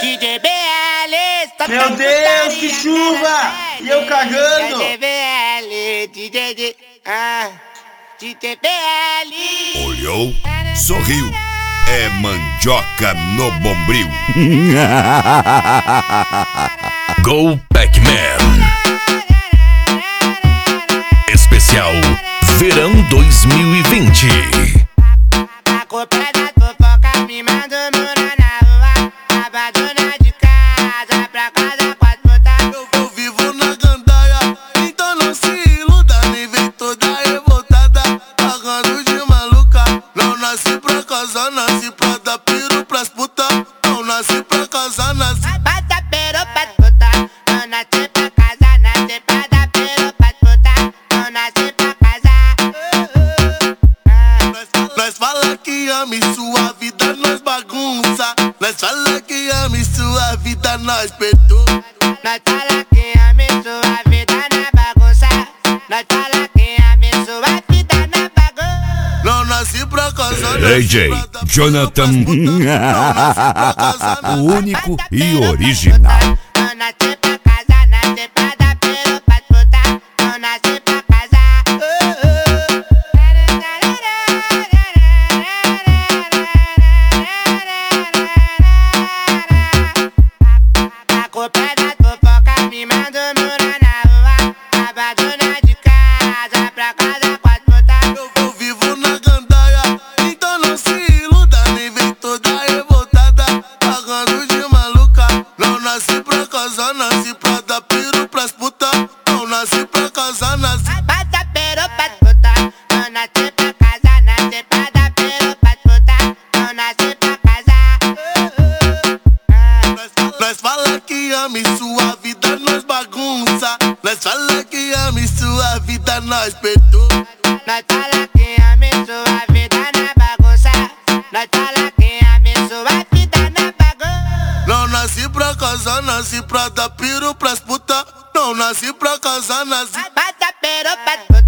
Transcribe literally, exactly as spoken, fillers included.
D J B L, só Meu Deus, que chuva! E eu cagando! D J B L, D J D, ah, D J B L. Olhou, sorriu, é mandioca no bombril. Go Pac-Man. Especial Verão dois mil e vinte. A culpa é da fofoca, me manda morar na rua. Tava dona de casa, pra casa quatro botar. Eu, eu vivo na gandaia, então não se iluda. Nem vem toda revoltada, pagando de maluca. Não nasci pra casar, nasci pra dar piru pras puta. Não nasci pra casar, nasci pra dar piru pras puta. Não nasci pra casar, nasci pra dar piru pras puta. Não nasci pra casar. Nós fala que ama e sua vida nós bagunça. Nós fala que ama e sua vida nós perdoa. Nós fala que ama e sua vida na bagunça. Nós fala que ama e sua vida na bagunça. Não nasci pra casar, D J Jonathan, o único e original. Não nasci pra casar, nasci pra dar piru pras puta. Não nasci pra casar. A culpa é da fofoca, me manda morar na rua. Tava dona de casa, pra casa quatro botar. Eu, eu vivo na gandaia, então não se iluda. Nem vem toda revoltada, pagando de maluca. Não nasci pra casar, nasci pra dar piru pras puta. Não nasci pra casar, nasci pra dar piru pras puta. Não nasci pra casar, nasci pra dar piru pras puta. Não nasci pra casar. Nós, nós fala que ama e sua vida nós bagunça. Nós fala que ama e sua vida nós perdoa. Nós fala que ama e sua vida na bagunça. Nós fala que ama e sua vida na bagunça. Não nasci pra casar, nasci pra dar piru pras puta. Não nasci pra casar, nasci pra dar piru pras puta.